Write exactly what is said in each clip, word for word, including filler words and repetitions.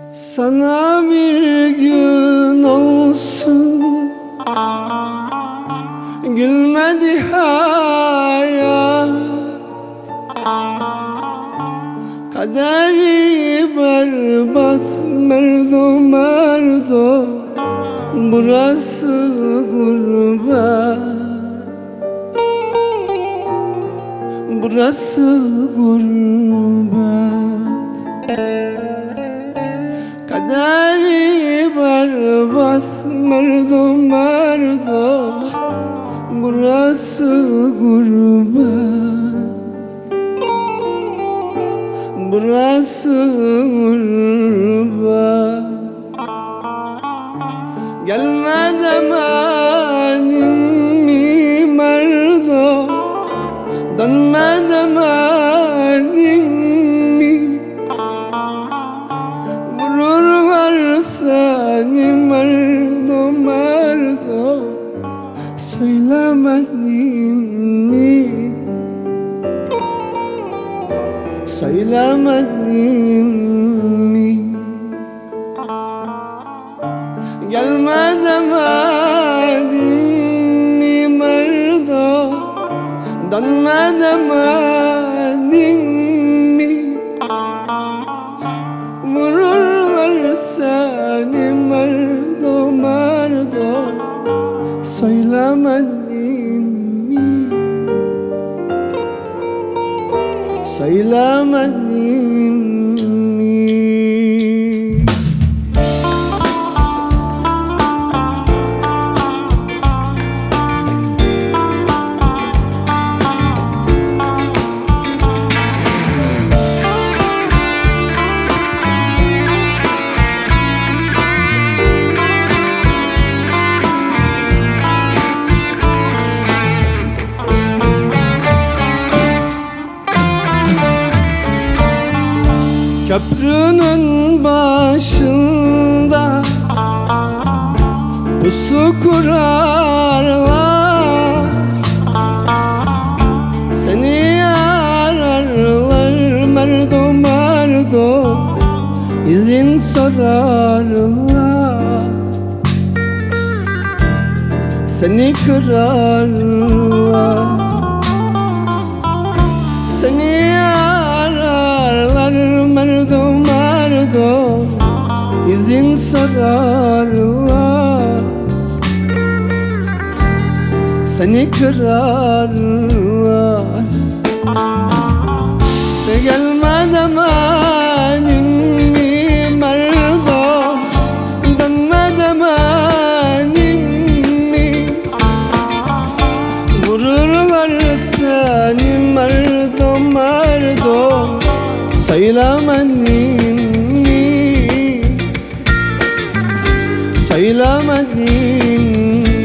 Sana bir gün olsun gülmedi hayat, kaderi berbat, merdo merdo, burası gurbet, burası gurbet. Kaderi berbat, merdo merdo, burası gurbet, burası gurbet. Gelme demedim mi merdo, dönme demedim mi? Vururlar seni merdo merdo, söylemedim mi? Söylemedim mi? Gelme demedim mi merdo, dönme demedim mi? Vururlar seni merdo merdo, söylemedim mi? Söylemedim mi? Köprünün başında pusu kurarlar, seni ararlar merdo merdo, izin sorarlar, seni kırarlar, seni ararlar merdo merdo, izin sorarlar, seni kırarlar. Ve gelme demedim mi merdo, dönme demedim mi? Vururlar seni merdo merdo, söylemedim mi? Söylemedim mi?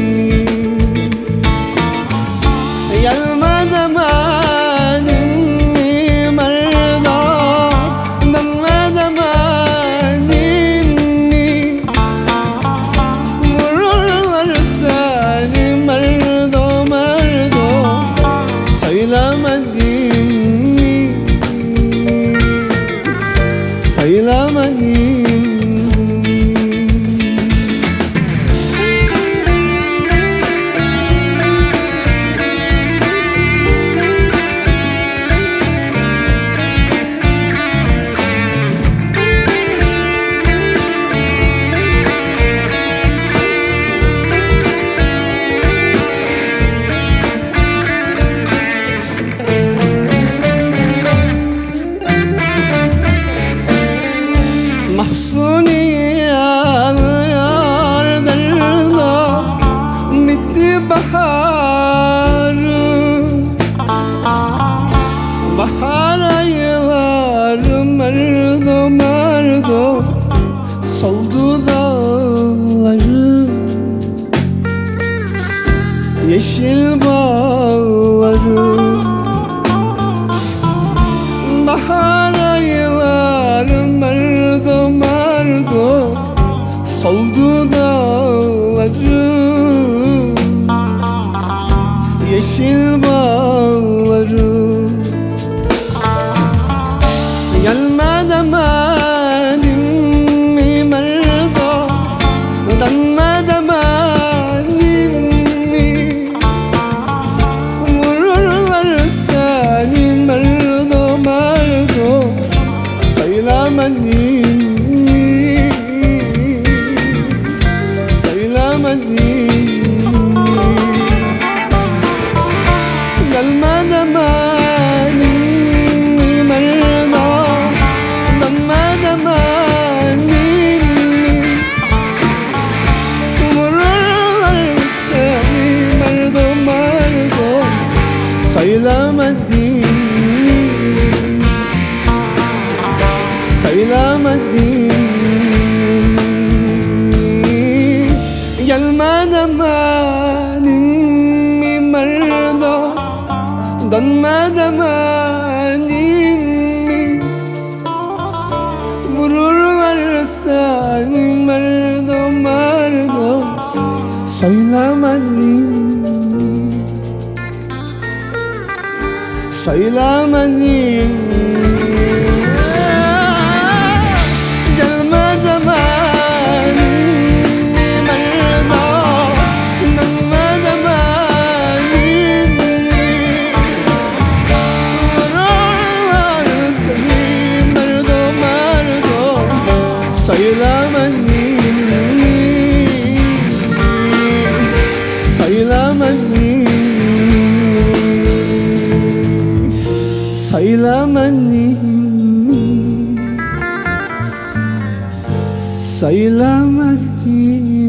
Gelme demedim mi merdo, dönme demedim mi? Vururlar seni merdo merdo, söylemedim mi? Söylemedim mi? Mahsuni yanıyor derdo, bitti baharı, bahar ayları merdo merdo, soldu dağları, yeşil bağları. Bahar ayları merdo merdo, soldu dağları, yeşil bağları. Gelme demedim mi Gelmeden benim merda, dönmeden benim mi? Vururlar seni merda merda, söylemedim mi? Söylemedim mi? Gelmeden benim merda, dönmeden benim mi? Vururlar seni merda merda, söylemedim mi? Söylemedim mi? Söylemedim mi? Söylemedim